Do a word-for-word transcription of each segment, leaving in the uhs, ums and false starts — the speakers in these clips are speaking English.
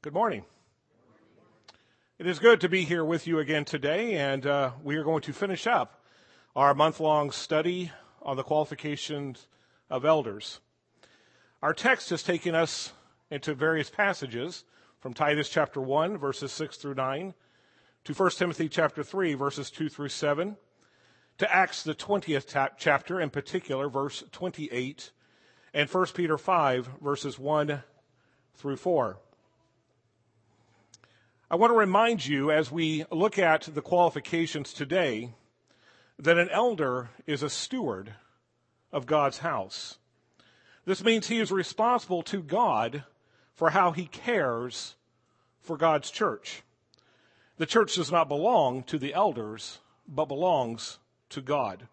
Good morning. It is good to be here with you again today, and uh, we are going to finish up our month-long study on the qualifications of elders. Our text has taken us into various passages from Titus chapter one, verses six through nine, to First Timothy chapter three, verses two through seven, to Acts the twentieth ta- chapter, in particular, verse twenty-eight, and First Peter five, verses one through four. I want to remind you, as we look at the qualifications today, that an elder is a steward of God's house. This means he is responsible to God for how he cares for God's church. The church does not belong to the elders, but belongs to God.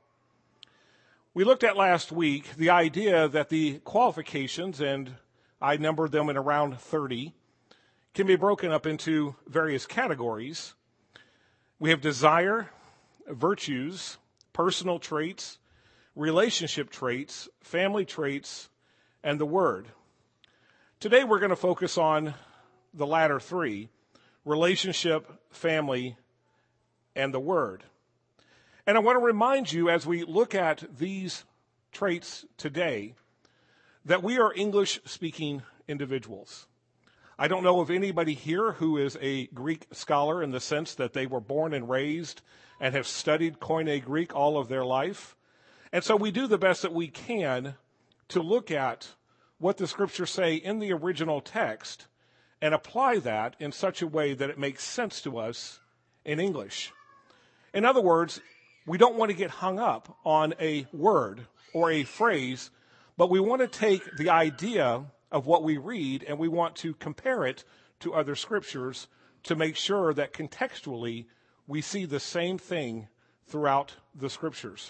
We looked at last week the idea that the qualifications, and I numbered them in around thirty, can be broken up into various categories. We have desire, virtues, personal traits, relationship traits, family traits, and the word. Today we're going to focus on the latter three: relationship, family, and the word. And I want to remind you, as we look at these traits today, that we are English-speaking individuals. I don't know of anybody here who is a Greek scholar in the sense that they were born and raised and have studied Koine Greek all of their life. And so we do the best that we can to look at what the scriptures say in the original text and apply that in such a way that it makes sense to us in English. In other words, we don't want to get hung up on a word or a phrase, but we want to take the idea of what we read, and we want to compare it to other scriptures to make sure that contextually we see the same thing throughout the scriptures.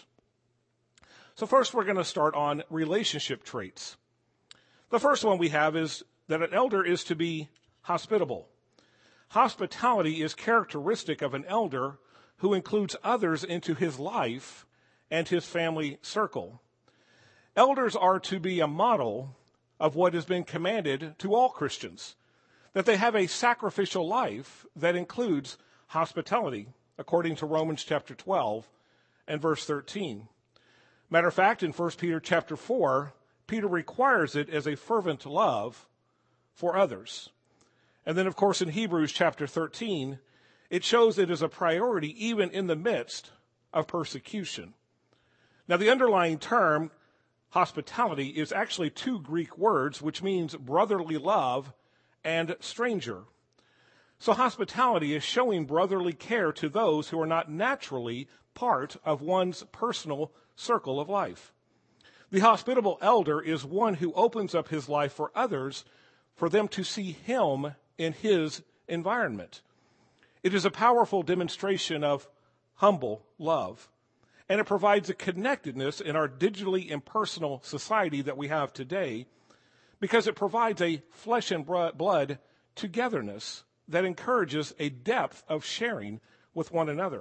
So first we're going to start on relationship traits. The first one we have is that an elder is to be hospitable. Hospitality is characteristic of an elder who includes others into his life and his family circle. Elders are to be a model of what has been commanded to all Christians, that they have a sacrificial life that includes hospitality, according to Romans chapter twelve and verse thirteen. Matter of fact, in First Peter chapter four, Peter requires it as a fervent love for others. And then, of course, in Hebrews chapter thirteen, it shows it as a priority even in the midst of persecution. Now, the underlying term hospitality is actually two Greek words, which means brotherly love and stranger. So hospitality is showing brotherly care to those who are not naturally part of one's personal circle of life. The hospitable elder is one who opens up his life for others, for them to see him in his environment. It is a powerful demonstration of humble love. And it provides a connectedness in our digitally impersonal society that we have today, because it provides a flesh and blood togetherness that encourages a depth of sharing with one another.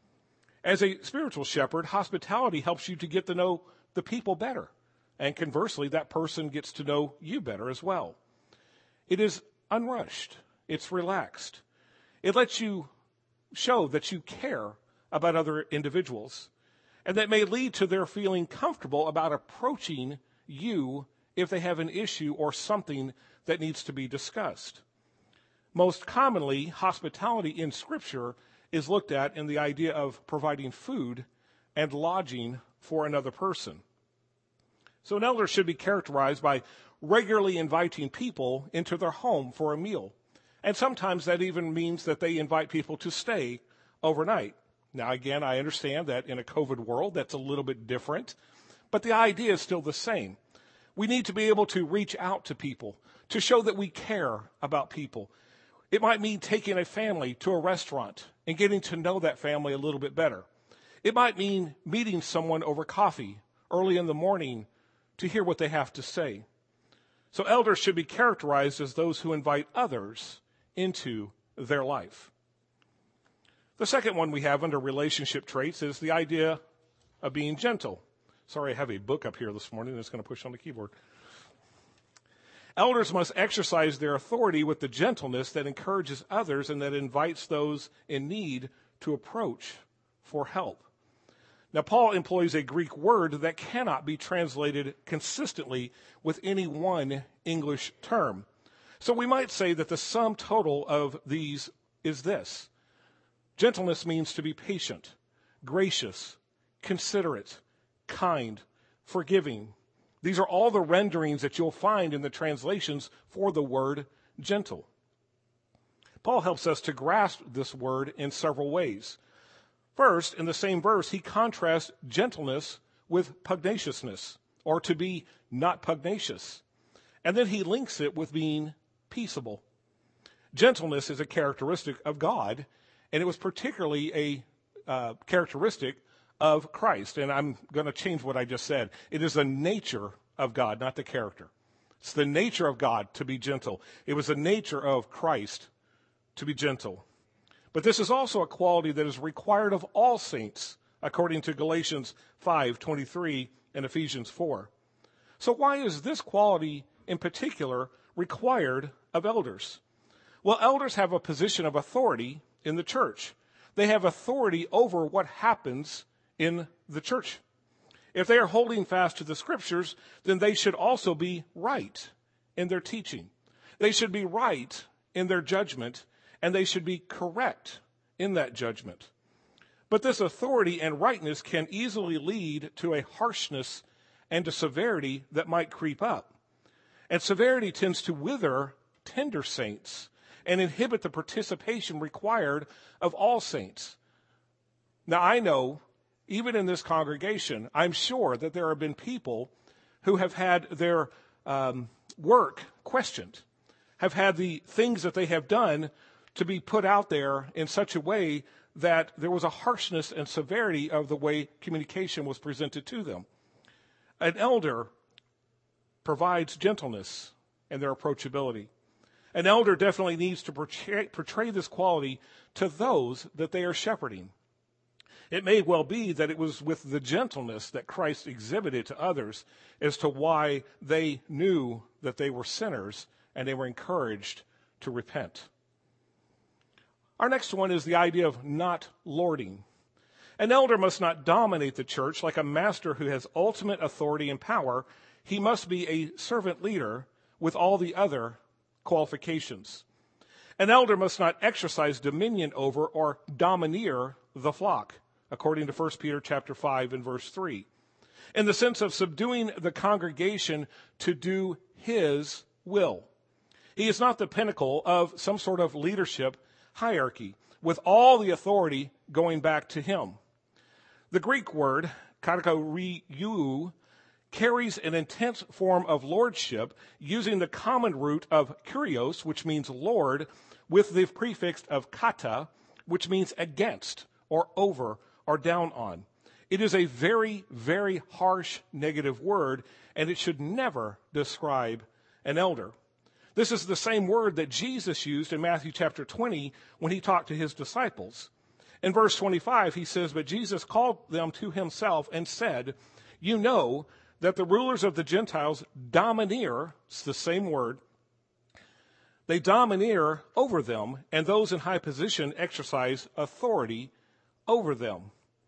As a spiritual shepherd, hospitality helps you to get to know the people better. And conversely, that person gets to know you better as well. It is unrushed. It's relaxed. It lets you show that you care about other individuals. And that may lead to their feeling comfortable about approaching you if they have an issue or something that needs to be discussed. Most commonly, hospitality in Scripture is looked at in the idea of providing food and lodging for another person. So an elder should be characterized by regularly inviting people into their home for a meal. And sometimes that even means that they invite people to stay overnight. Now, again, I understand that in a COVID world, that's a little bit different, but the idea is still the same. We need to be able to reach out to people, to show that we care about people. It might mean taking a family to a restaurant and getting to know that family a little bit better. It might mean meeting someone over coffee early in the morning to hear what they have to say. So elders should be characterized as those who invite others into their life. The second one we have under relationship traits is the idea of being gentle. Sorry, I have a book up here this morning that's going to push on the keyboard. Elders must exercise their authority with the gentleness that encourages others and that invites those in need to approach for help. Now, Paul employs a Greek word that cannot be translated consistently with any one English term. So we might say that the sum total of these is this. Gentleness means to be patient, gracious, considerate, kind, forgiving. These are all the renderings that you'll find in the translations for the word gentle. Paul helps us to grasp this word in several ways. First, in the same verse, he contrasts gentleness with pugnaciousness, or to be not pugnacious. And then he links it with being peaceable. Gentleness is a characteristic of God, and it was particularly a uh, characteristic of Christ. And I'm going to change what I just said. It is the nature of God, not the character. It's the nature of God to be gentle. It was the nature of Christ to be gentle. But this is also a quality that is required of all saints, according to Galatians five twenty-three and Ephesians four. So why is this quality in particular required of elders? Well, elders have a position of authority in the church. They have authority over what happens in the church. If they are holding fast to the scriptures, then they should also be right in their teaching. They should be right in their judgment, and they should be correct in that judgment. But this authority and rightness can easily lead to a harshness and a severity that might creep up. And severity tends to wither tender saints and inhibit the participation required of all saints. Now, I know, even in this congregation, I'm sure that there have been people who have had their um, work questioned, have had the things that they have done to be put out there in such a way that there was a harshness and severity of the way communication was presented to them. An elder provides gentleness and their approachability. An elder definitely needs to portray, portray this quality to those that they are shepherding. It may well be that it was with the gentleness that Christ exhibited to others as to why they knew that they were sinners and they were encouraged to repent. Our next one is the idea of not lording. An elder must not dominate the church like a master who has ultimate authority and power. He must be a servant leader with all the other qualifications. An elder must not exercise dominion over or domineer the flock, according to First Peter chapter five and verse three, in the sense of subduing the congregation to do his will. He is not the pinnacle of some sort of leadership hierarchy, with all the authority going back to him. The Greek word, katakoriou, carries an intense form of lordship using the common root of kurios, which means lord, with the prefix of kata, which means against or over or down on. It is a very, very harsh negative word, and it should never describe an elder. This is the same word that Jesus used in Matthew chapter twenty when he talked to his disciples. In verse twenty-five, he says, "But Jesus called them to himself and said, 'You know that the rulers of the Gentiles domineer,'" it's the same word, "they domineer over them, and those in high position exercise authority over them."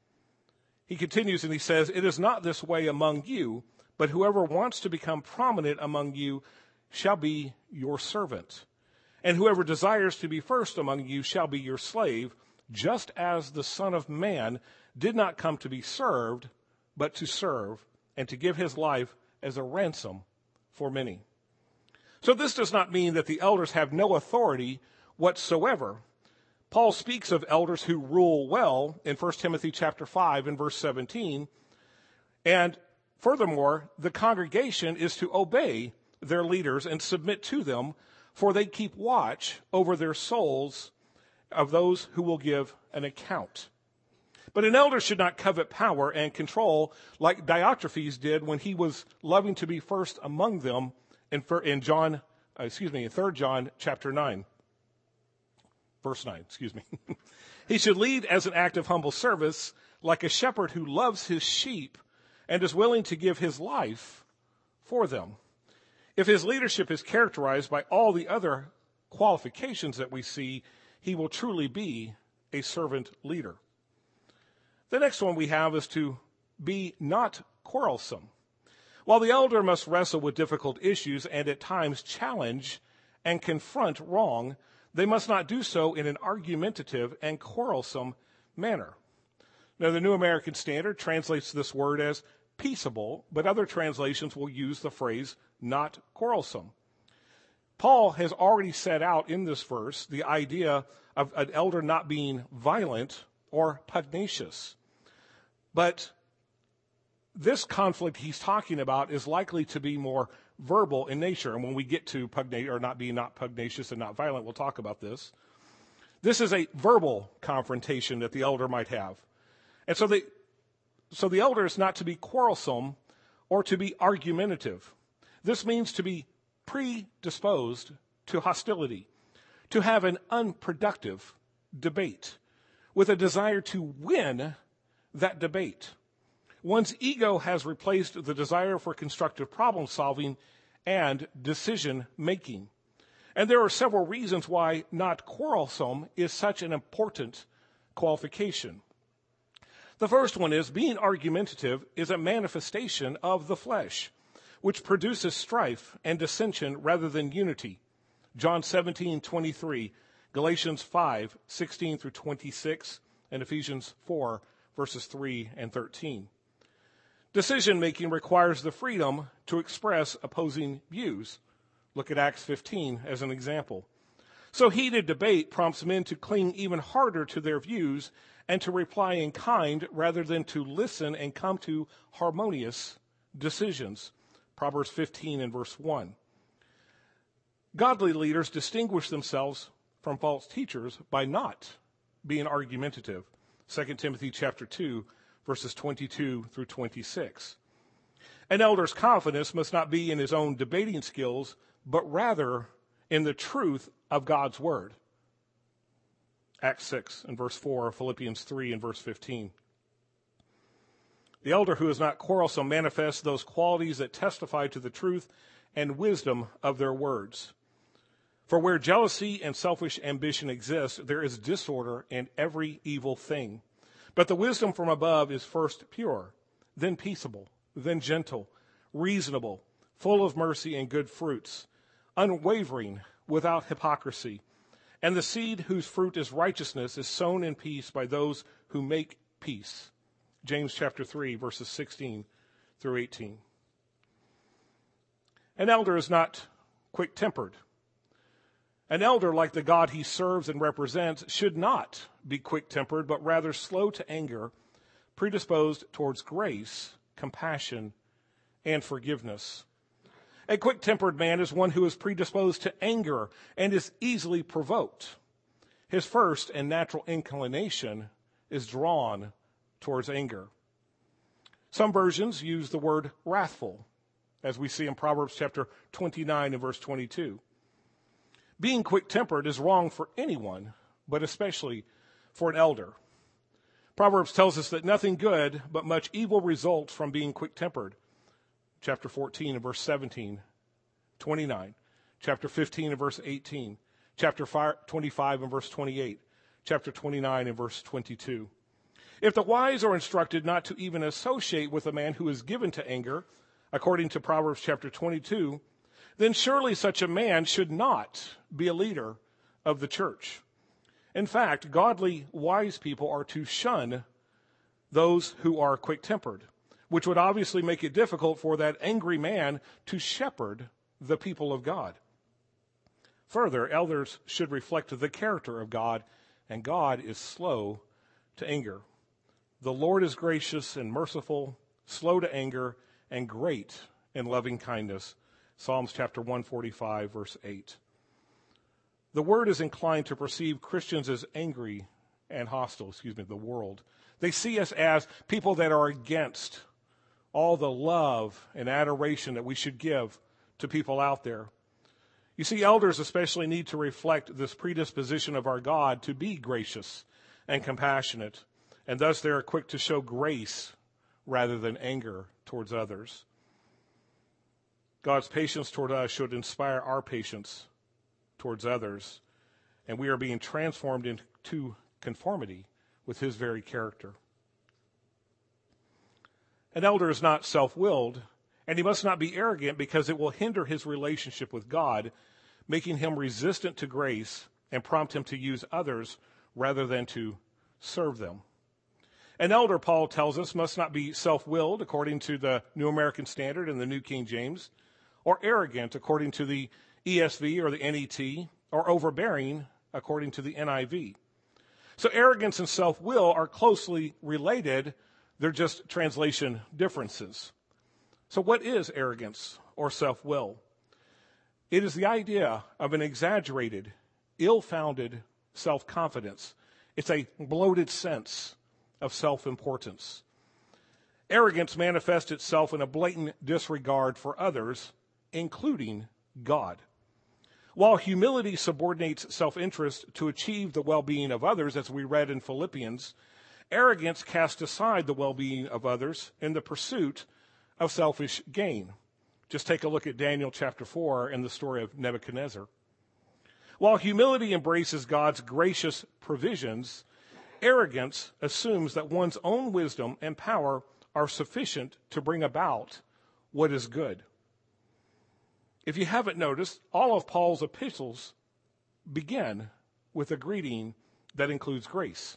He continues and he says, "It is not this way among you, but whoever wants to become prominent among you shall be your servant. And whoever desires to be first among you shall be your slave, just as the Son of Man did not come to be served, but to serve, and to give his life as a ransom for many." So this does not mean that the elders have no authority whatsoever. Paul speaks of elders who rule well in First Timothy chapter five and verse seventeen. And furthermore, the congregation is to obey their leaders and submit to them, for they keep watch over their souls of those who will give an account. But an elder should not covet power and control like Diotrephes did when he was loving to be first among them in, in John, uh, excuse me, in Third John chapter nine, verse nine, excuse me. He should lead as an act of humble service, like a shepherd who loves his sheep and is willing to give his life for them. If his leadership is characterized by all the other qualifications that we see, he will truly be a servant leader. The next one we have is to be not quarrelsome. While the elder must wrestle with difficult issues and at times challenge and confront wrong, they must not do so in an argumentative and quarrelsome manner. Now, the New American Standard translates this word as peaceable, but other translations will use the phrase not quarrelsome. Paul has already set out in this verse the idea of an elder not being violent or pugnacious. But this conflict he's talking about is likely to be more verbal in nature. And when we get to pugnacious, or not being not pugnacious and not violent, we'll talk about this. This is a verbal confrontation that the elder might have. And so the, so the elder is not to be quarrelsome or to be argumentative. This means to be predisposed to hostility, to have an unproductive debate with a desire to win that debate. One's ego has replaced the desire for constructive problem solving and decision making. And there are several reasons why not quarrelsome is such an important qualification. The first one is being argumentative is a manifestation of the flesh, which produces strife and dissension rather than unity. John seventeen twenty-three, Galatians five sixteen through twenty-six, and Ephesians four verses three and thirteen. Decision-making requires the freedom to express opposing views. Look at Acts fifteen as an example. So heated debate prompts men to cling even harder to their views and to reply in kind rather than to listen and come to harmonious decisions. Proverbs fifteen and verse one. Godly leaders distinguish themselves from false teachers by not being argumentative. Second Timothy chapter two, verses twenty-two through twenty-six. An elder's confidence must not be in his own debating skills, but rather in the truth of God's word. Acts six and verse four, Philippians three and verse fifteen. The elder who is not quarrelsome manifests those qualities that testify to the truth and wisdom of their words. For where jealousy and selfish ambition exist, there is disorder and every evil thing. But the wisdom from above is first pure, then peaceable, then gentle, reasonable, full of mercy and good fruits, unwavering, without hypocrisy. And the seed whose fruit is righteousness is sown in peace by those who make peace. James chapter three, verses sixteen through eighteen. An elder is not quick-tempered. An elder, like the God he serves and represents, should not be quick-tempered, but rather slow to anger, predisposed towards grace, compassion, and forgiveness. A quick-tempered man is one who is predisposed to anger and is easily provoked. His first and natural inclination is drawn towards anger. Some versions use the word wrathful, as we see in Proverbs chapter twenty-nine and verse twenty-two. Being quick-tempered is wrong for anyone, but especially for an elder. Proverbs tells us that nothing good but much evil results from being quick-tempered. Chapter fourteen and verse seventeen, twenty-nine, chapter fifteen and verse eighteen, chapter twenty-five and verse twenty-eight, chapter twenty-nine and verse twenty-two. If the wise are instructed not to even associate with a man who is given to anger, according to Proverbs chapter twenty-two, then surely such a man should not be a leader of the church. In fact, godly, wise people are to shun those who are quick-tempered, which would obviously make it difficult for that angry man to shepherd the people of God. Further, elders should reflect the character of God, and God is slow to anger. The Lord is gracious and merciful, slow to anger, and great in loving kindness. Psalms chapter one forty-five, verse eight. The word is inclined to perceive Christians as angry and hostile, excuse me, the world. They see us as people that are against all the love and adoration that we should give to people out there. You see, elders especially need to reflect this predisposition of our God to be gracious and compassionate, and thus they are quick to show grace rather than anger towards others. God's patience toward us should inspire our patience towards others, and we are being transformed into conformity with his very character. An elder is not self-willed, and he must not be arrogant because it will hinder his relationship with God, making him resistant to grace and prompt him to use others rather than to serve them. An elder, Paul tells us, must not be self-willed according to the New American Standard and the New King James, or arrogant according to the E S V or the N E T, or overbearing according to the N I V. So arrogance and self-will are closely related. They're just translation differences. So what is arrogance or self-will? It is the idea of an exaggerated, ill-founded self-confidence. It's a bloated sense of self-importance. Arrogance manifests itself in a blatant disregard for others, including God. While humility subordinates self-interest to achieve the well-being of others, as we read in Philippians, arrogance casts aside the well-being of others in the pursuit of selfish gain. Just take a look at Daniel chapter four and the story of Nebuchadnezzar. While humility embraces God's gracious provisions, arrogance assumes that one's own wisdom and power are sufficient to bring about what is good. If you haven't noticed, all of Paul's epistles begin with a greeting that includes grace.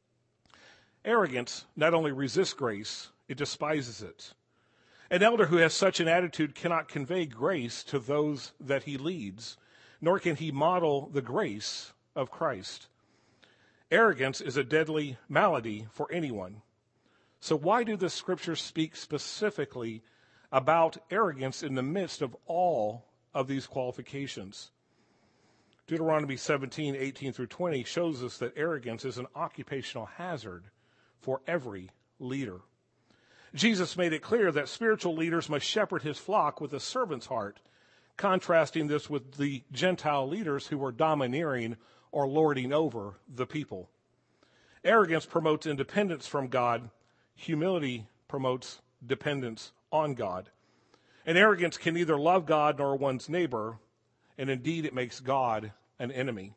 Arrogance not only resists grace, it despises it. An elder who has such an attitude cannot convey grace to those that he leads, nor can he model the grace of Christ. Arrogance is a deadly malady for anyone. So why do the scriptures speak specifically about arrogance in the midst of all of these qualifications? Deuteronomy seventeen, eighteen through twenty shows us that arrogance is an occupational hazard for every leader. Jesus made it clear that spiritual leaders must shepherd his flock with a servant's heart, contrasting this with the Gentile leaders who were domineering or lording over the people. Arrogance promotes independence from God. Humility promotes dependence on God. And arrogance can neither love God nor one's neighbor, and indeed it makes God an enemy.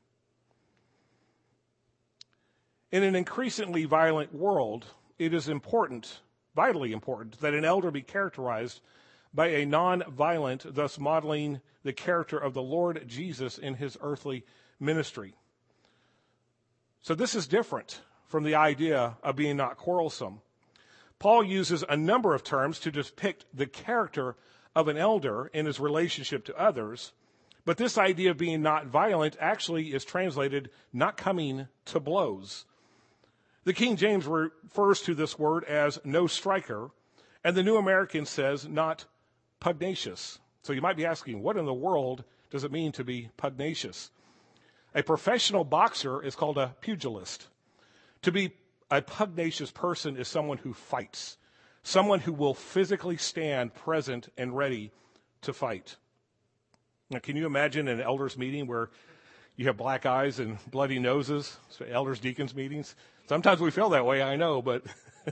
In an increasingly violent world, it is important, vitally important, that an elder be characterized by a non-violent, thus modeling the character of the Lord Jesus in his earthly ministry. So this is different from the idea of being not quarrelsome. Paul uses a number of terms to depict the character of an elder in his relationship to others, but this idea of being not violent actually is translated not coming to blows. The King James refers to this word as no striker, and the New American says not pugnacious. So you might be asking, what in the world does it mean to be pugnacious? A professional boxer is called a pugilist. To be a pugnacious person is someone who fights, someone who will physically stand present and ready to fight. Now, can you imagine an elders meeting where you have black eyes and bloody noses? So elders, deacons meetings. Sometimes we feel that way, I know, but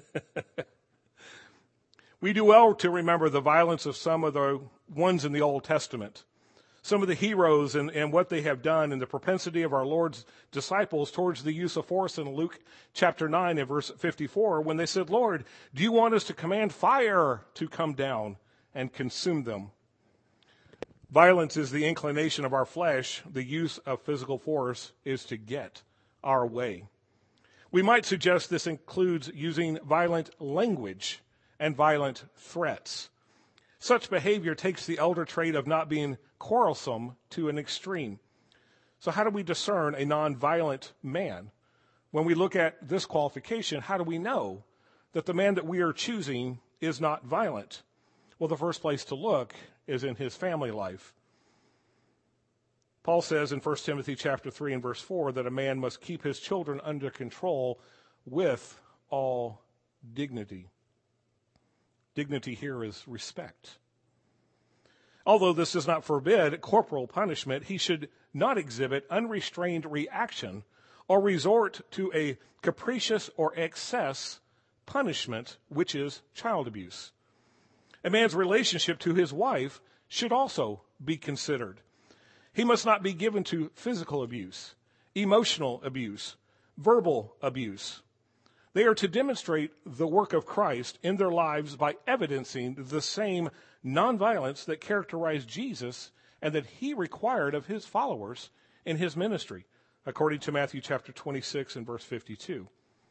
we do well to remember the violence of some of the ones in the Old Testament, some of the heroes and, and what they have done, and the propensity of our Lord's disciples towards the use of force in Luke chapter nine and verse fifty-four, when they said, Lord, do you want us to command fire to come down and consume them? Violence is the inclination of our flesh. The use of physical force is to get our way. We might suggest this includes using violent language and violent threats. Such behavior takes the elder trait of not being quarrelsome to an extreme. So how do we discern a non-violent man? When we look at this qualification, how do we know that the man that we are choosing is not violent? Well, the first place to look is in his family life. Paul says in First Timothy chapter three and verse four that a man must keep his children under control with all dignity. Dignity here is respect. Although this does not forbid corporal punishment, he should not exhibit unrestrained reaction or resort to a capricious or excess punishment, which is child abuse. A man's relationship to his wife should also be considered. He must not be given to physical abuse, emotional abuse, verbal abuse. They are to demonstrate the work of Christ in their lives by evidencing the same nonviolence that characterized Jesus and that he required of his followers in his ministry, according to Matthew chapter twenty-six and verse fifty-two.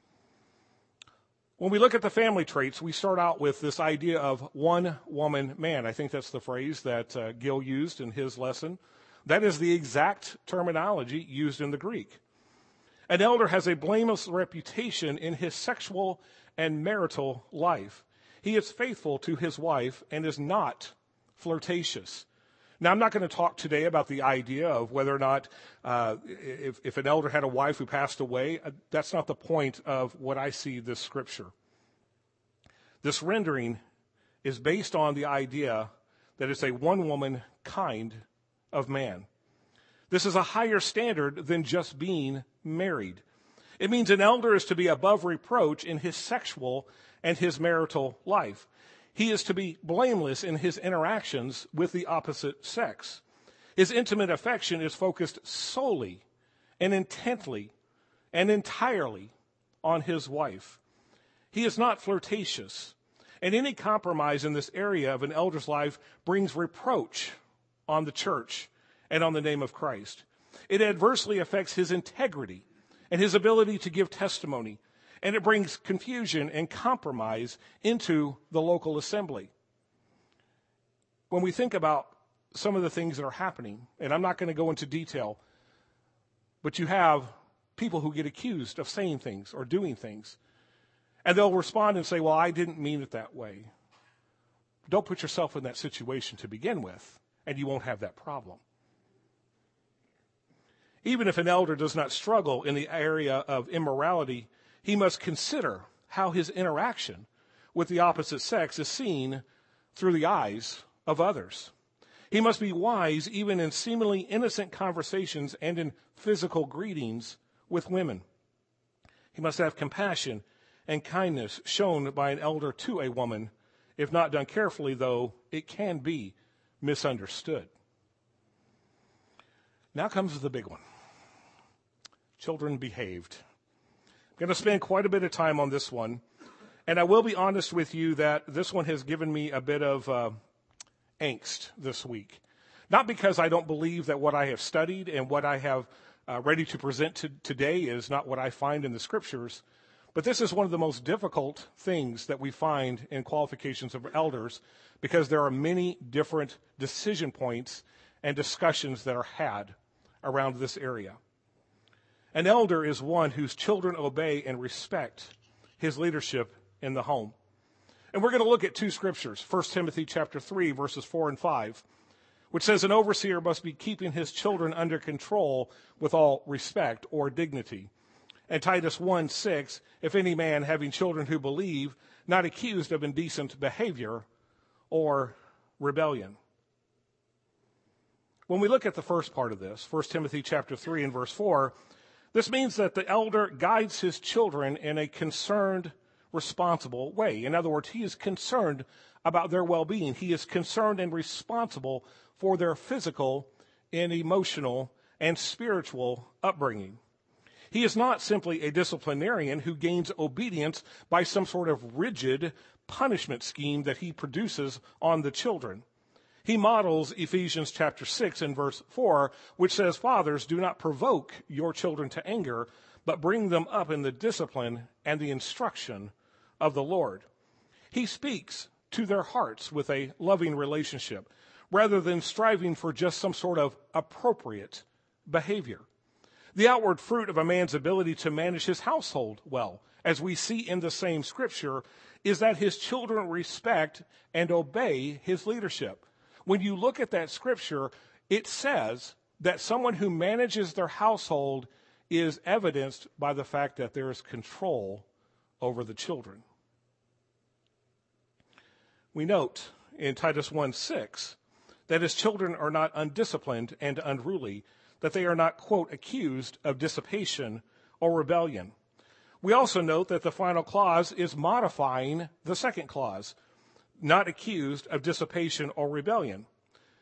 When we look at the family traits, we start out with this idea of one woman man. I think that's the phrase that uh, Gil used in his lesson. That is the exact terminology used in the Greek. An elder has a blameless reputation in his sexual and marital life. He is faithful to his wife and is not flirtatious. Now, I'm not going to talk today about the idea of whether or not uh, if, if an elder had a wife who passed away. Uh, that's not the point of what I see this scripture. This rendering is based on the idea that it's a one-woman kind of man. This is a higher standard than just being married. It means an elder is to be above reproach in his sexual and his marital life. He is to be blameless in his interactions with the opposite sex. His intimate affection is focused solely and intently and entirely on his wife. He is not flirtatious, and any compromise in this area of an elder's life brings reproach on the church and on the name of Christ. It adversely affects his integrity and his ability to give testimony, and it brings confusion and compromise into the local assembly. When we think about some of the things that are happening, and I'm not going to go into detail, but you have people who get accused of saying things or doing things, and they'll respond and say, well, I didn't mean it that way. Don't put yourself in that situation to begin with, and you won't have that problem. Even if an elder does not struggle in the area of immorality, he must consider how his interaction with the opposite sex is seen through the eyes of others. He must be wise even in seemingly innocent conversations and in physical greetings with women. He must have compassion and kindness shown by an elder to a woman. If not done carefully, though, it can be misunderstood. Now comes the big one. Children behaved. I'm going to spend quite a bit of time on this one, and I will be honest with you that this one has given me a bit of uh, angst this week. Not because I don't believe that what I have studied and what I have uh, ready to present to today is not what I find in the scriptures, but this is one of the most difficult things that we find in qualifications of elders because there are many different decision points and discussions that are had around this area. An elder is one whose children obey and respect his leadership in the home. And we're going to look at two scriptures, First Timothy chapter three, verses four and five, which says an overseer must be keeping his children under control with all respect or dignity. And Titus one six, if any man having children who believe, not accused of indecent behavior or rebellion. When we look at the first part of this, First Timothy chapter three and verse four, this means that the elder guides his children in a concerned, responsible way. In other words, he is concerned about their well-being. He is concerned and responsible for their physical and emotional and spiritual upbringing. He is not simply a disciplinarian who gains obedience by some sort of rigid punishment scheme that he produces on the children. He models Ephesians chapter six and verse four, which says, fathers, do not provoke your children to anger, but bring them up in the discipline and the instruction of the Lord. He speaks to their hearts with a loving relationship, rather than striving for just some sort of appropriate behavior. The outward fruit of a man's ability to manage his household well, as we see in the same scripture, is that his children respect and obey his leadership. When you look at that scripture, it says that someone who manages their household is evidenced by the fact that there is control over the children. We note in Titus one six that his children are not undisciplined and unruly, that they are not, quote, accused of dissipation or rebellion. We also note that the final clause is modifying the second clause, not accused of dissipation or rebellion.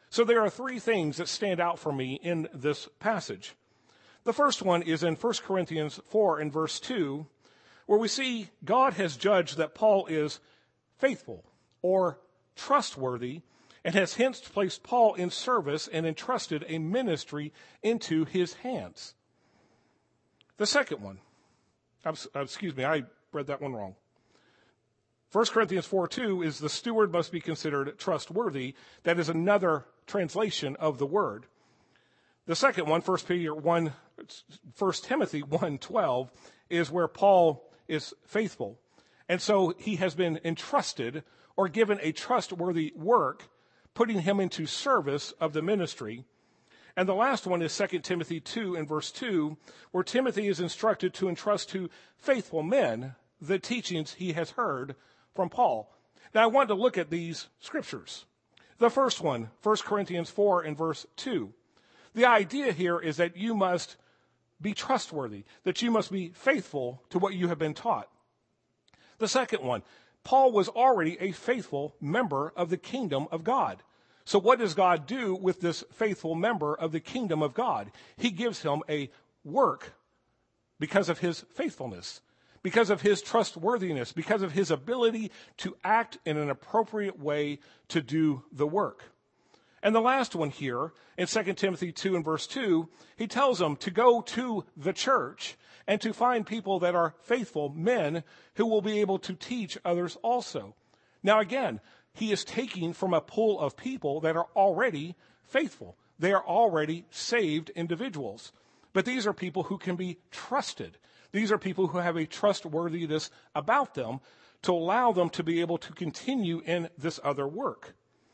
So there are three things that stand out for me in this passage. The first one is in First Corinthians four and verse two, where we see God has judged that Paul is faithful or trustworthy and has hence placed Paul in service and entrusted a ministry into his hands. The second one, excuse me, I read that one wrong. First Corinthians four two is the steward must be considered trustworthy. That is another translation of the word. The second one, First Peter one, First Timothy one twelve, is where Paul is faithful. And so he has been entrusted or given a trustworthy work, putting him into service of the ministry. And the last one is Second Timothy two and verse two, where Timothy is instructed to entrust to faithful men the teachings he has heard from Paul. Now, I want to look at these scriptures. The first one, First Corinthians four and verse two. The idea here is that you must be trustworthy, that you must be faithful to what you have been taught. The second one, Paul was already a faithful member of the kingdom of God. So what does God do with this faithful member of the kingdom of God? He gives him a work because of his faithfulness, because of his trustworthiness, because of his ability to act in an appropriate way to do the work. And the last one here, in Second Timothy two and verse two, he tells them to go to the church and to find people that are faithful men who will be able to teach others also. Now again, he is taking from a pool of people that are already faithful. They are already saved individuals. But these are people who can be trusted. These are people who have a trustworthiness about them to allow them to be able to continue in this other work.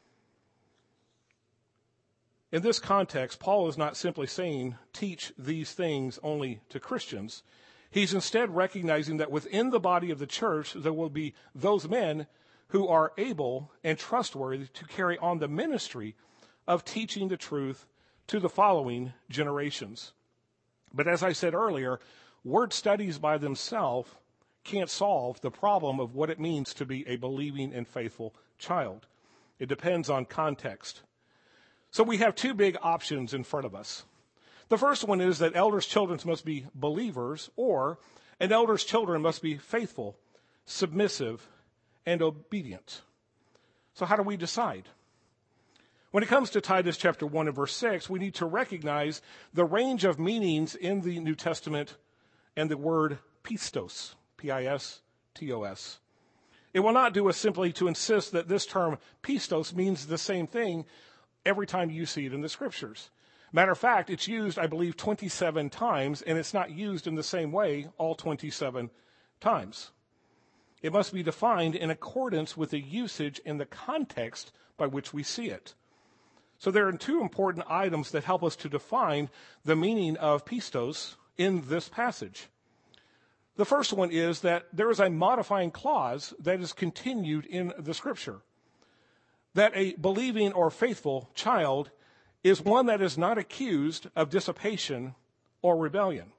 In this context, Paul is not simply saying, teach these things only to Christians. He's instead recognizing that within the body of the church, there will be those men who are able and trustworthy to carry on the ministry of teaching the truth to the following generations. But as I said earlier, word studies by themselves can't solve the problem of what it means to be a believing and faithful child. It depends on context. So we have two big options in front of us. The first one is that elders' children must be believers, or an elder's children must be faithful, submissive, and obedient. So how do we decide? When it comes to Titus chapter one and verse six, we need to recognize the range of meanings in the New Testament and the word pistos, P I S T O S. It will not do us simply to insist that this term pistos means the same thing every time you see it in the scriptures. Matter of fact, it's used, I believe, twenty-seven times, and it's not used in the same way all twenty-seven times. It must be defined in accordance with the usage and the context by which we see it. So there are two important items that help us to define the meaning of pistos in this passage. The first one is that there is a modifying clause that is continued in the scripture. That a believing or faithful child is one that is not accused of dissipation or rebellion.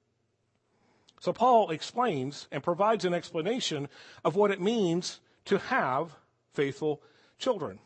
So Paul explains and provides an explanation of what it means to have faithful children.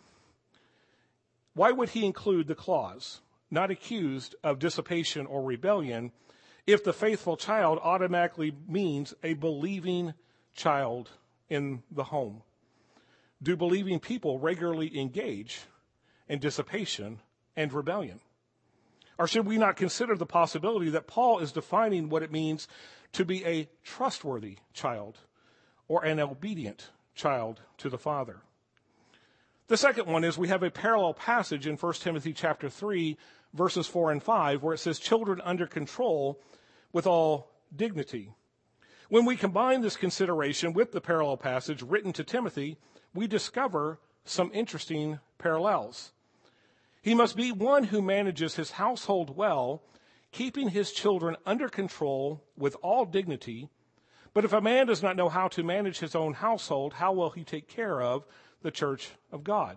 Why would he include the clause, not accused of dissipation or rebellion, if the faithful child automatically means a believing child in the home? Do believing people regularly engage in dissipation and rebellion? Or should we not consider the possibility that Paul is defining what it means to be a trustworthy child or an obedient child to the Father? The second one is we have a parallel passage in First Timothy chapter three, verses four and five, where it says, children under control with all dignity. When we combine this consideration with the parallel passage written to Timothy, we discover some interesting parallels. He must be one who manages his household well, keeping his children under control with all dignity. But if a man does not know how to manage his own household, how will he take care of the church of God?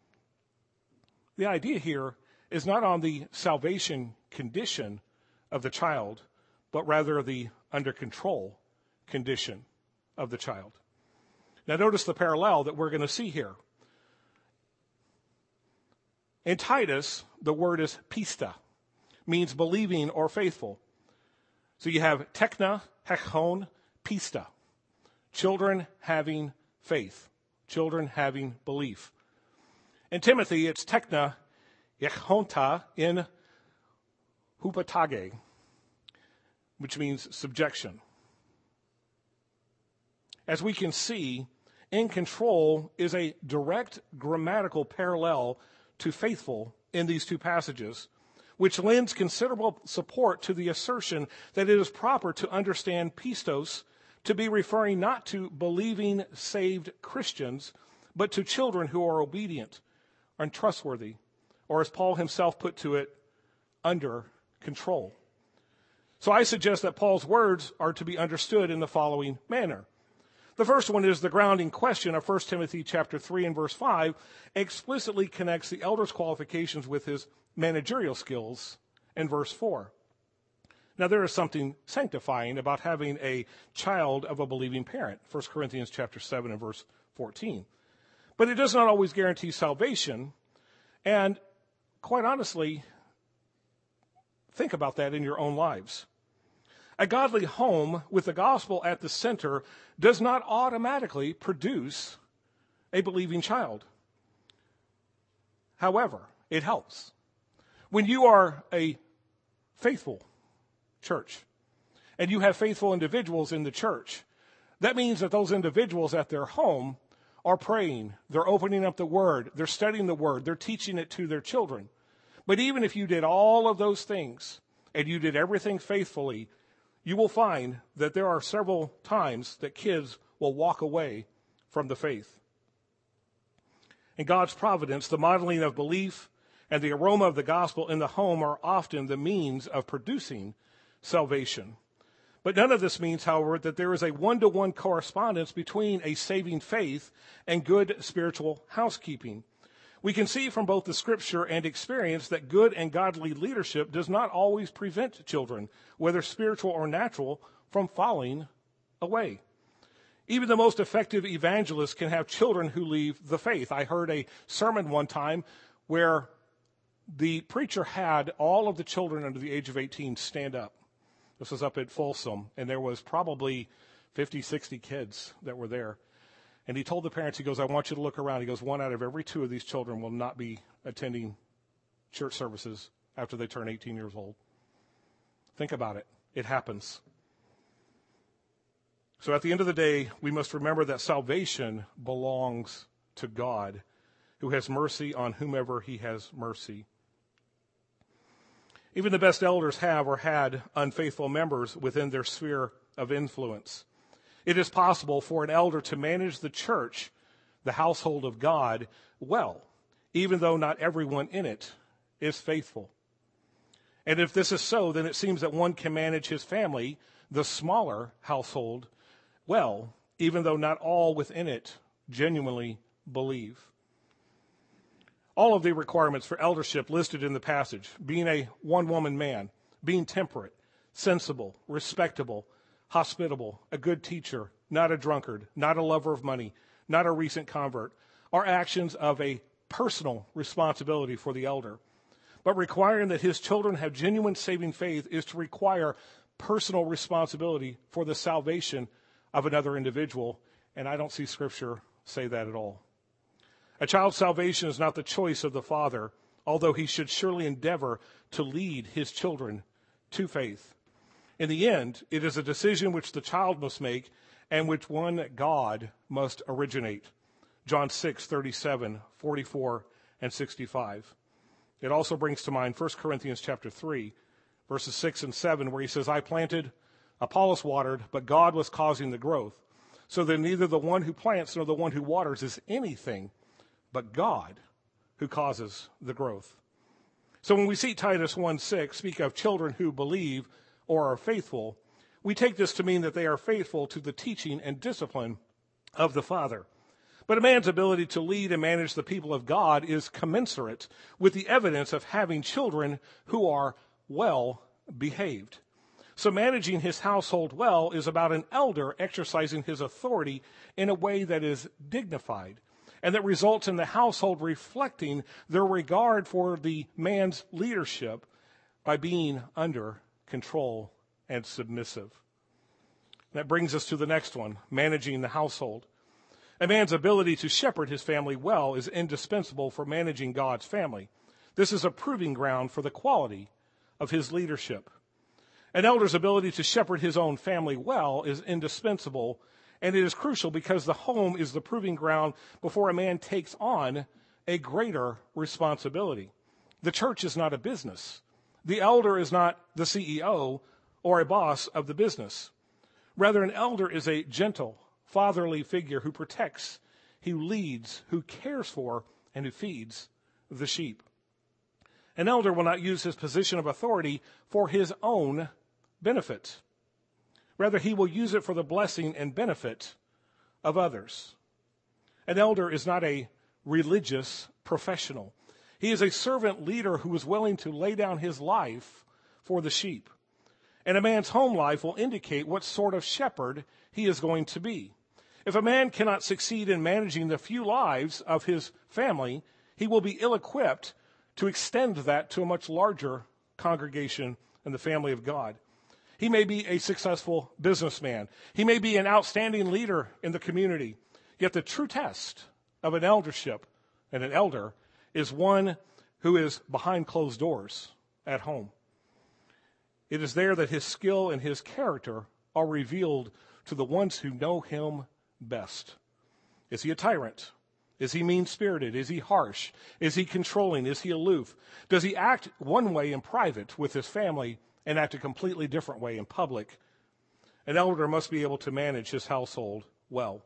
The idea here is not on the salvation condition of the child, but rather the under control condition of the child. Now notice the parallel that we're going to see here. In Titus, the word is pista, means believing or faithful. So you have tekna, hechon, pista, children having faith, children having belief. In Timothy, it's tekna, echonta in hupatage, which means subjection. As we can see, in control is a direct grammatical parallel to faithful in these two passages, which lends considerable support to the assertion that it is proper to understand pistos to be referring not to believing saved Christians, but to children who are obedient and trustworthy, or as Paul himself put to it, under control. So I suggest that Paul's words are to be understood in the following manner. The first one is the grounding question of First Timothy chapter three and verse five explicitly connects the elder's qualifications with his managerial skills in verse four. Now there is something sanctifying about having a child of a believing parent, First Corinthians chapter seven and verse fourteen. But it does not always guarantee salvation, and quite honestly, think about that in your own lives. A godly home with the gospel at the center does not automatically produce a believing child. However, it helps. When you are a faithful church and you have faithful individuals in the church, that means that those individuals at their home are praying, they're opening up the word, they're studying the word, they're teaching it to their children. But even if you did all of those things and you did everything faithfully, you will find that there are several times that kids will walk away from the faith. In God's providence, the modeling of belief and the aroma of the gospel in the home are often the means of producing salvation. But none of this means, however, that there is a one-to-one correspondence between a saving faith and good spiritual housekeeping. We can see from both the scripture and experience that good and godly leadership does not always prevent children, whether spiritual or natural, from falling away. Even the most effective evangelists can have children who leave the faith. I heard a sermon one time where the preacher had all of the children under the age of eighteen stand up. This was up at Folsom, and there was probably fifty, sixty kids that were there. And he told the parents, he goes, I want you to look around. He goes, one out of every two of these children will not be attending church services after they turn eighteen years old. Think about it. It happens. So at the end of the day, we must remember that salvation belongs to God, who has mercy on whomever he has mercy. Even the best elders have or had unfaithful members within their sphere of influence. It is possible for an elder to manage the church, the household of God, well, even though not everyone in it is faithful. And if this is so, then it seems that one can manage his family, the smaller household, well, even though not all within it genuinely believe. All of the requirements for eldership listed in the passage, being a one-woman man, being temperate, sensible, respectable, hospitable, a good teacher, not a drunkard, not a lover of money, not a recent convert, are actions of a personal responsibility for the elder. But requiring that his children have genuine saving faith is to require personal responsibility for the salvation of another individual, and I don't see Scripture say that at all. A child's salvation is not the choice of the father, although he should surely endeavor to lead his children to faith. In the end, it is a decision which the child must make and which one God must originate. John six, thirty-seven, forty-four, and sixty-five. It also brings to mind First Corinthians chapter three, verses six and seven, where he says, I planted, Apollos watered, but God was causing the growth. So that neither the one who plants nor the one who waters is anything, but God who causes the growth. So when we see Titus one six speak of children who believe or are faithful, we take this to mean that they are faithful to the teaching and discipline of the Father. But a man's ability to lead and manage the people of God is commensurate with the evidence of having children who are well behaved. So managing his household well is about an elder exercising his authority in a way that is dignified and that results in the household reflecting their regard for the man's leadership by being under control and submissive. That brings us to the next one, managing the household. A man's ability to shepherd his family well is indispensable for managing God's family. This is a proving ground for the quality of his leadership. An elder's ability to shepherd his own family well is indispensable, and it is crucial because the home is the proving ground before a man takes on a greater responsibility. The church is not a business. The elder is not the C E O or a boss of the business. Rather, an elder is a gentle, fatherly figure who protects, who leads, who cares for, and who feeds the sheep. An elder will not use his position of authority for his own benefit. Rather, he will use it for the blessing and benefit of others. An elder is not a religious professional. He is a servant leader who is willing to lay down his life for the sheep. And a man's home life will indicate what sort of shepherd he is going to be. If a man cannot succeed in managing the few lives of his family, he will be ill-equipped to extend that to a much larger congregation and the family of God. He may be a successful businessman. He may be an outstanding leader in the community. Yet the true test of an eldership and an elder is one who is behind closed doors at home. It is there that his skill and his character are revealed to the ones who know him best. Is he a tyrant? Is he mean-spirited? Is he harsh? Is he controlling? Is he aloof? Does he act one way in private with his family and act a completely different way in public? An elder must be able to manage his household well.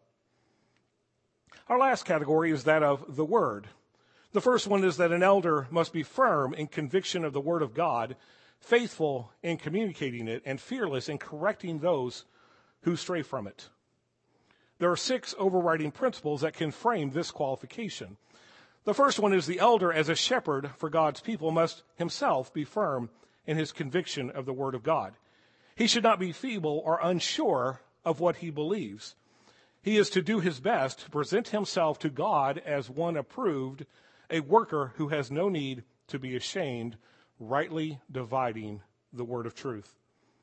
Our last category is that of the word. The first one is that an elder must be firm in conviction of the word of God, faithful in communicating it, and fearless in correcting those who stray from it. There are six overriding principles that can frame this qualification. The first one is the elder, as a shepherd for God's people, must himself be firm in his conviction of the word of God. He should not be feeble or unsure of what he believes. He is to do his best to present himself to God as one approved, a worker who has no need to be ashamed, rightly dividing the word of truth.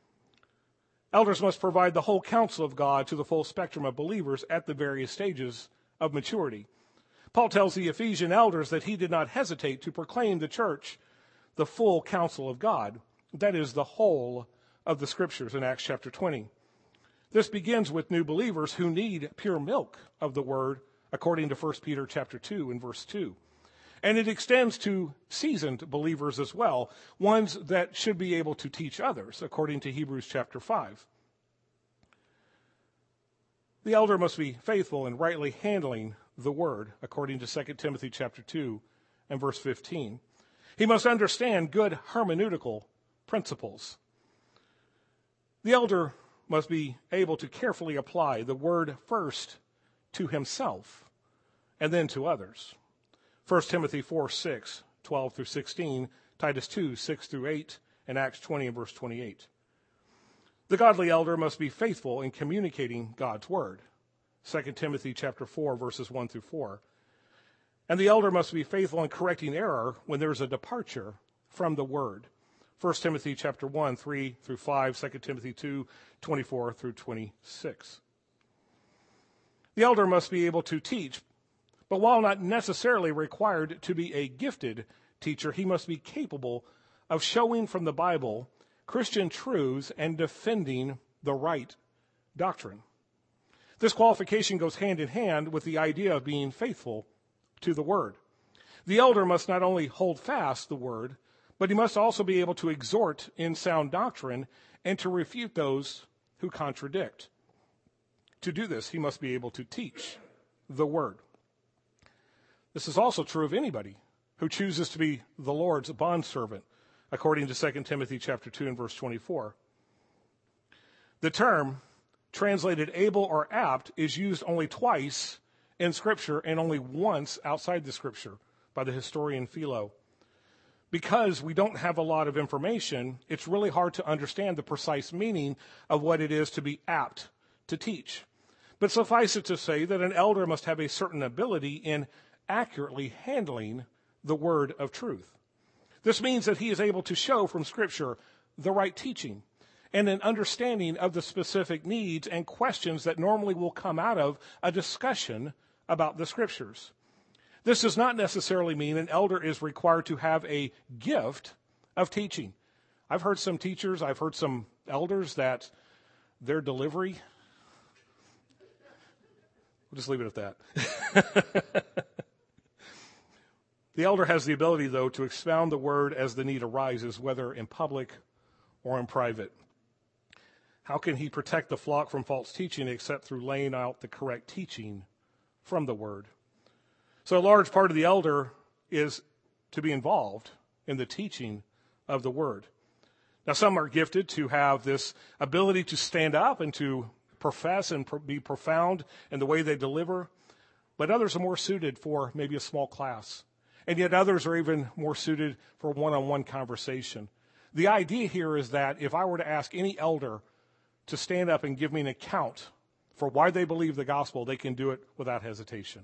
Elders must provide the whole counsel of God to the full spectrum of believers at the various stages of maturity. Paul tells the Ephesian elders that he did not hesitate to proclaim the church the full counsel of God, that is, the whole of the scriptures in Acts chapter twenty. This begins with new believers who need pure milk of the word, according to First Peter chapter two and verse two. And it extends to seasoned believers as well, ones that should be able to teach others, according to Hebrews chapter five. The elder must be faithful in rightly handling the word, according to Second Timothy chapter two and verse fifteen. He must understand good hermeneutical principles. The elder must be able to carefully apply the word first to himself and then to others. First Timothy four six, twelve through sixteen, Titus two, six through eight, and Acts twenty and verse twenty-eight. The godly elder must be faithful in communicating God's word. Second Timothy chapter four, verses one through four. And the elder must be faithful in correcting error when there is a departure from the word. First Timothy chapter one, three through five, Second Timothy two, twenty-four through twenty-six. The elder must be able to teach, but while not necessarily required to be a gifted teacher, he must be capable of showing from the Bible Christian truths and defending the right doctrine. This qualification goes hand in hand with the idea of being faithful to the word. The elder must not only hold fast the word, but he must also be able to exhort in sound doctrine and to refute those who contradict. To do this, he must be able to teach the word. This is also true of anybody who chooses to be the Lord's bondservant, according to Second Timothy chapter two and verse twenty-four. The term translated able or apt is used only twice in Scripture and only once outside the Scripture by the historian Philo. Because we don't have a lot of information, it's really hard to understand the precise meaning of what it is to be apt to teach. But suffice it to say that an elder must have a certain ability in accurately handling the word of truth. This means that he is able to show from Scripture the right teaching and an understanding of the specific needs and questions that normally will come out of a discussion about the Scriptures. This does not necessarily mean an elder is required to have a gift of teaching. I've heard some teachers, I've heard some elders that their delivery, we'll just leave it at that. The elder has the ability, though, to expound the word as the need arises, whether in public or in private. How can he protect the flock from false teaching except through laying out the correct teaching from the word? So a large part of the elder is to be involved in the teaching of the word. Now, some are gifted to have this ability to stand up and to profess and be profound in the way they deliver, but others are more suited for maybe a small class. And yet others are even more suited for one-on-one conversation. The idea here is that if I were to ask any elder to stand up and give me an account for why they believe the gospel, they can do it without hesitation.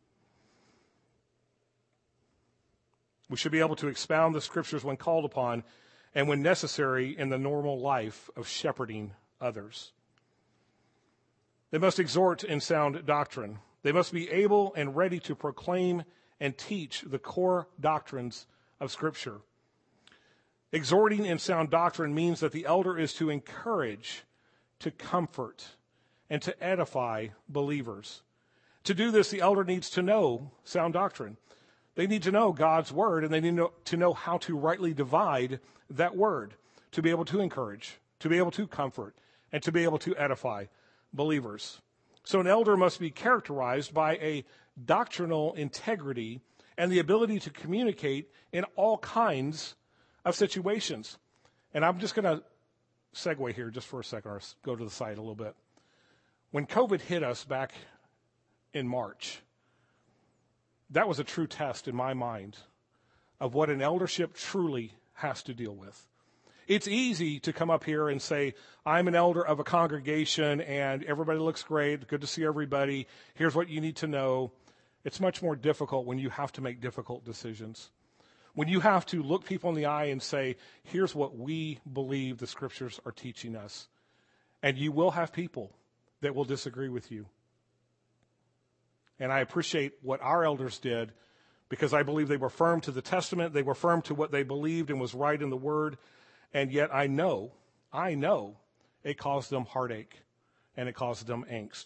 We should be able to expound the Scriptures when called upon and when necessary in the normal life of shepherding others. They must exhort in sound doctrine. They must be able and ready to proclaim and teach the core doctrines of Scripture. Exhorting in sound doctrine means that the elder is to encourage, to comfort, and to edify believers. To do this, the elder needs to know sound doctrine. They need to know God's word, and they need to know how to rightly divide that word, to be able to encourage, to be able to comfort, and to be able to edify believers. So an elder must be characterized by a doctrinal integrity and the ability to communicate in all kinds of situations. And I'm just going to segue here just for a second, or go to the side a little bit. When COVID hit us back in March, that was a true test in my mind of what an eldership truly has to deal with. It's easy to come up here and say, I'm an elder of a congregation and everybody looks great, good to see everybody, here's what you need to know. It's much more difficult when you have to make difficult decisions. When you have to look people in the eye and say, here's what we believe the Scriptures are teaching us. And you will have people that will disagree with you. And I appreciate what our elders did because I believe they were firm to the Testament, they were firm to what they believed and was right in the Word. And yet I know, I know it caused them heartache and it caused them angst.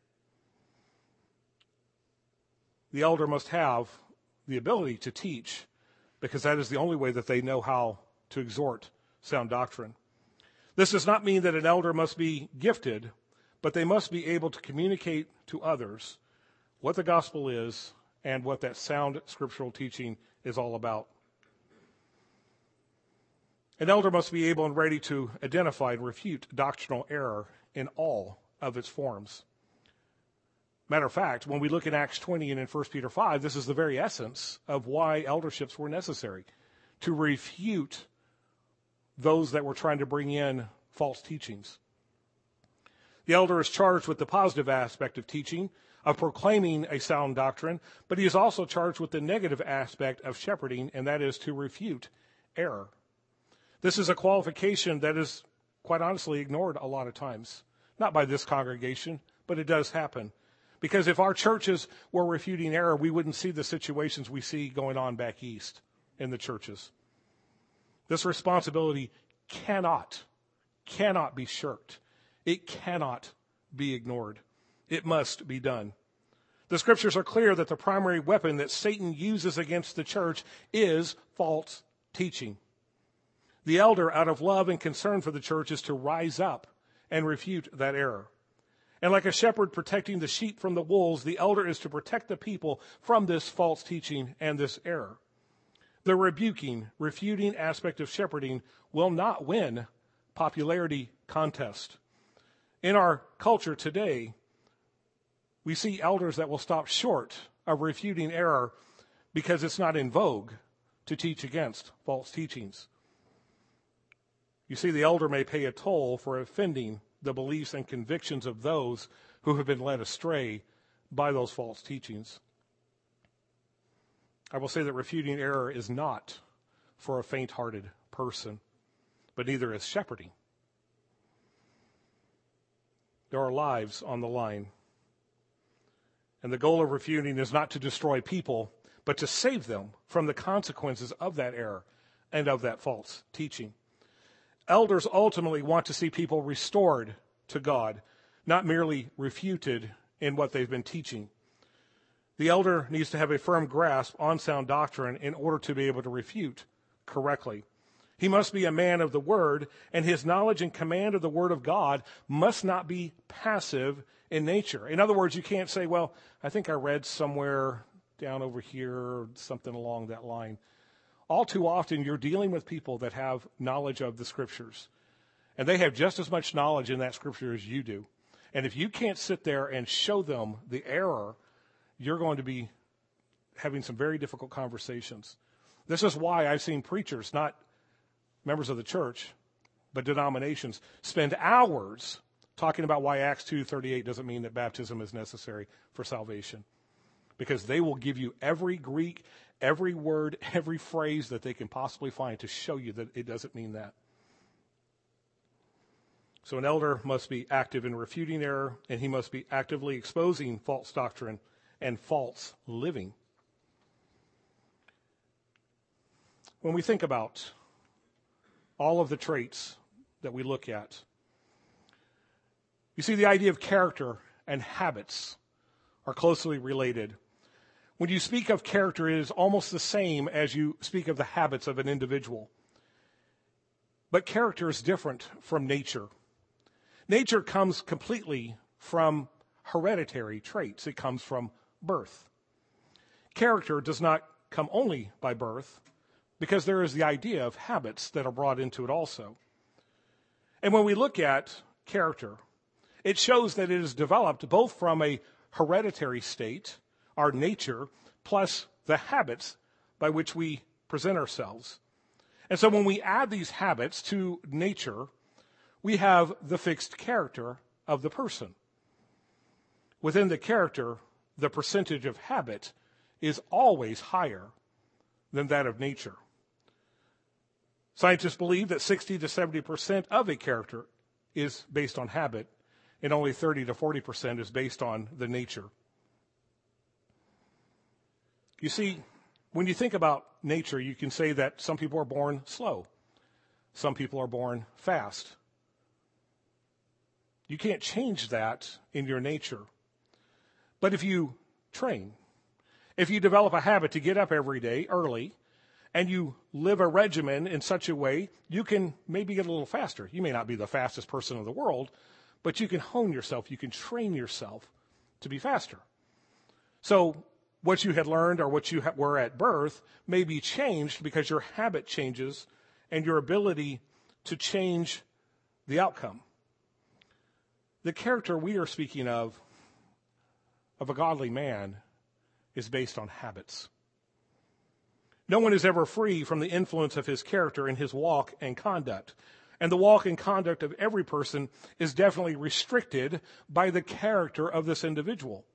The elder must have the ability to teach because that is the only way that they know how to exhort sound doctrine. This does not mean that an elder must be gifted, but they must be able to communicate to others what the gospel is and what that sound scriptural teaching is all about. An elder must be able and ready to identify and refute doctrinal error in all of its forms. Matter of fact, when we look in Acts twenty and in First Peter five, this is the very essence of why elderships were necessary, to refute those that were trying to bring in false teachings. The elder is charged with the positive aspect of teaching, of proclaiming a sound doctrine, but he is also charged with the negative aspect of shepherding, and that is to refute error. This is a qualification that is, quite honestly, ignored a lot of times. Not by this congregation, but it does happen. Because if our churches were refuting error, we wouldn't see the situations we see going on back east in the churches. This responsibility cannot, cannot be shirked. It cannot be ignored. It must be done. The Scriptures are clear that the primary weapon that Satan uses against the church is false teaching. The elder, out of love and concern for the church, is to rise up and refute that error. And like a shepherd protecting the sheep from the wolves, the elder is to protect the people from this false teaching and this error. The rebuking, refuting aspect of shepherding will not win popularity contest. In our culture today, we see elders that will stop short of refuting error because it's not in vogue to teach against false teachings. You see, the elder may pay a toll for offending the beliefs and convictions of those who have been led astray by those false teachings. I will say that refuting error is not for a faint-hearted person, but neither is shepherding. There are lives on the line. And the goal of refuting is not to destroy people, but to save them from the consequences of that error and of that false teaching. Elders ultimately want to see people restored to God, not merely refuted in what they've been teaching. The elder needs to have a firm grasp on sound doctrine in order to be able to refute correctly. He must be a man of the word, and his knowledge and command of the word of God must not be passive in nature. In other words, you can't say, well, I think I read somewhere down over here, something along that line. All too often, you're dealing with people that have knowledge of the scriptures, and they have just as much knowledge in that scripture as you do. And if you can't sit there and show them the error, you're going to be having some very difficult conversations. This is why I've seen preachers, not members of the church, but denominations, spend hours talking about why Acts two thirty-eight doesn't mean that baptism is necessary for salvation. Because they will give you every Greek, every word, every phrase that they can possibly find to show you that it doesn't mean that. So an elder must be active in refuting error, and he must be actively exposing false doctrine and false living. When we think about all of the traits that we look at, you see the idea of character and habits are closely related. When you speak of character, it is almost the same as you speak of the habits of an individual. But character is different from nature. Nature comes completely from hereditary traits. It comes from birth. Character does not come only by birth, because there is the idea of habits that are brought into it also. And when we look at character, it shows that it is developed both from a hereditary state, our nature, plus the habits by which we present ourselves. And so when we add these habits to nature, we have the fixed character of the person. Within the character, the percentage of habit is always higher than that of nature. Scientists believe that sixty to seventy percent of a character is based on habit, and only thirty to forty percent is based on the nature. You see, when you think about nature, you can say that some people are born slow. Some people are born fast. You can't change that in your nature. But if you train, if you develop a habit to get up every day early, and you live a regimen in such a way, you can maybe get a little faster. You may not be the fastest person in the world, but you can hone yourself, you can train yourself to be faster. So what you had learned or what you were at birth may be changed because your habit changes and your ability to change the outcome. The character we are speaking of, of a godly man, is based on habits. No one is ever free from the influence of his character in his walk and conduct. And the walk and conduct of every person is definitely restricted by the character of this individual.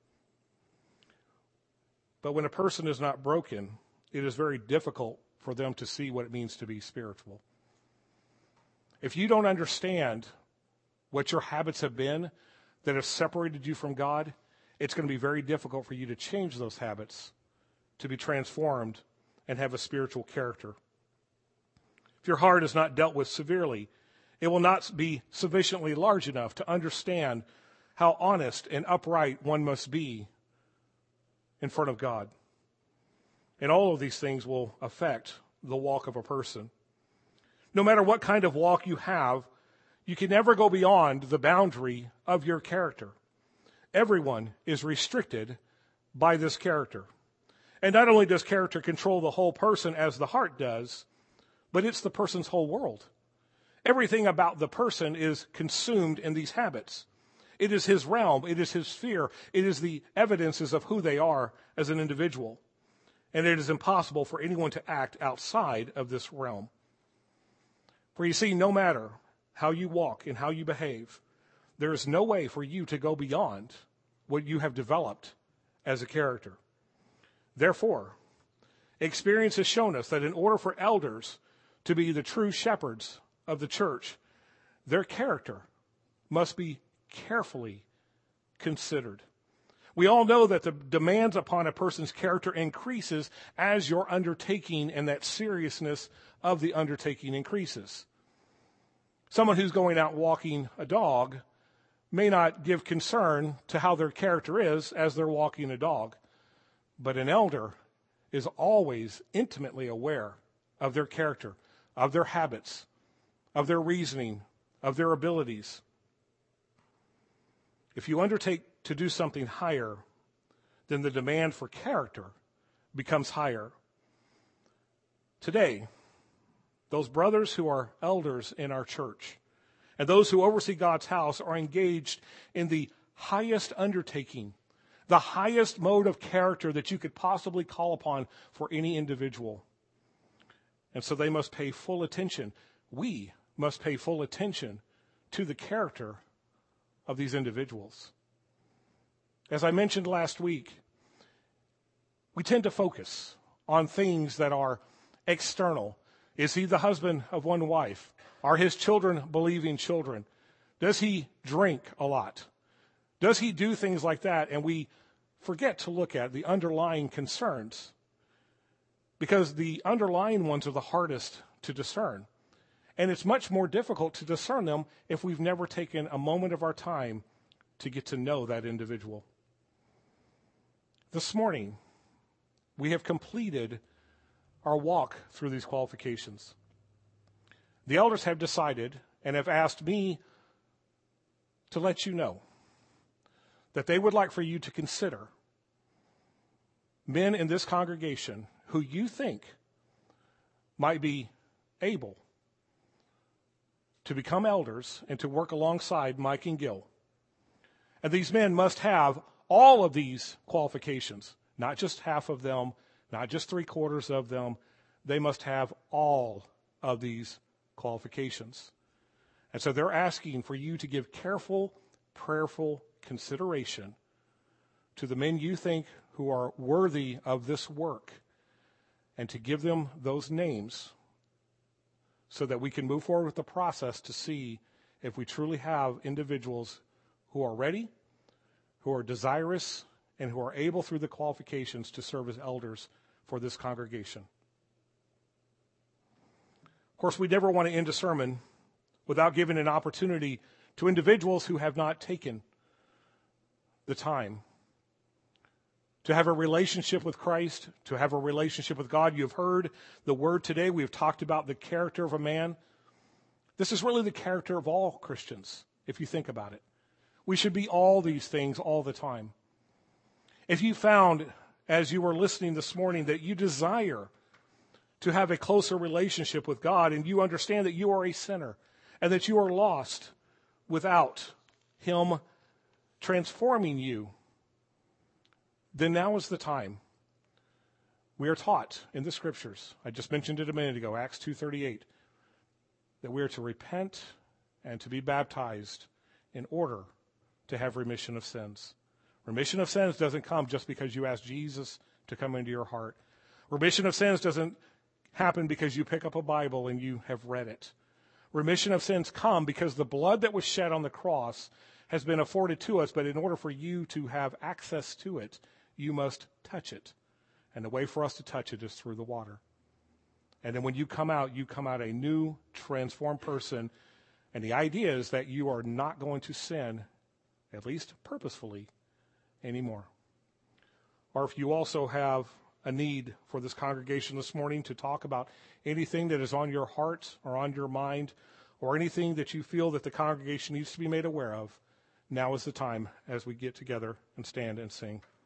But when a person is not broken, it is very difficult for them to see what it means to be spiritual. If you don't understand what your habits have been that have separated you from God, it's going to be very difficult for you to change those habits, to be transformed and have a spiritual character. If your heart is not dealt with severely, it will not be sufficiently large enough to understand how honest and upright one must be in front of God. And all of these things will affect the walk of a person. No matter what kind of walk you have, you can never go beyond the boundary of your character. Everyone is restricted by this character. And not only does character control the whole person as the heart does, but it's the person's whole world. Everything about the person is consumed in these habits. It is his realm. It is his sphere. It is the evidences of who they are as an individual. And it is impossible for anyone to act outside of this realm. For you see, no matter how you walk and how you behave, there is no way for you to go beyond what you have developed as a character. Therefore, experience has shown us that in order for elders to be the true shepherds of the church, their character must be carefully considered. We all know that the demands upon a person's character increases as your undertaking and that seriousness of the undertaking increases. Someone who's going out walking a dog may not give concern to how their character is as they're walking a dog, but an elder is always intimately aware of their character, of their habits, of their reasoning, of their abilities. If you undertake to do something higher, then the demand for character becomes higher. Today, those brothers who are elders in our church and those who oversee God's house are engaged in the highest undertaking, the highest mode of character that you could possibly call upon for any individual. And so they must pay full attention. We must pay full attention to the character of these individuals. As I mentioned last week, we tend to focus on things that are external. Is he the husband of one wife? Are his children believing children? Does he drink a lot? Does he do things like that? And we forget to look at the underlying concerns, because the underlying ones are the hardest to discern. And it's much more difficult to discern them if we've never taken a moment of our time to get to know that individual. This morning, we have completed our walk through these qualifications. The elders have decided and have asked me to let you know that they would like for you to consider men in this congregation who you think might be able to become elders and to work alongside Mike and Gil. And these men must have all of these qualifications, not just half of them, not just three quarters of them. They must have all of these qualifications. And so they're asking for you to give careful, prayerful consideration to the men you think who are worthy of this work, and to give them those names so that we can move forward with the process to see if we truly have individuals who are ready, who are desirous, and who are able through the qualifications to serve as elders for this congregation. Of course, we never want to end a sermon without giving an opportunity to individuals who have not taken the time to have a relationship with Christ, to have a relationship with God. You've heard the word today. We've talked about the character of a man. This is really the character of all Christians, if you think about it. We should be all these things all the time. If you found, as you were listening this morning, that you desire to have a closer relationship with God, and you understand that you are a sinner and that you are lost without Him transforming you, then now is the time. We are taught in the Scriptures, I just mentioned it a minute ago, Acts two thirty-eight, that we are to repent and to be baptized in order to have remission of sins. Remission of sins doesn't come just because you ask Jesus to come into your heart. Remission of sins doesn't happen because you pick up a Bible and you have read it. Remission of sins come because the blood that was shed on the cross has been afforded to us, but in order for you to have access to it, you must touch it. And the way for us to touch it is through the water. And then when you come out, you come out a new, transformed person. And the idea is that you are not going to sin, at least purposefully, anymore. Or if you also have a need for this congregation this morning to talk about anything that is on your heart or on your mind, or anything that you feel that the congregation needs to be made aware of, now is the time as we get together and stand and sing.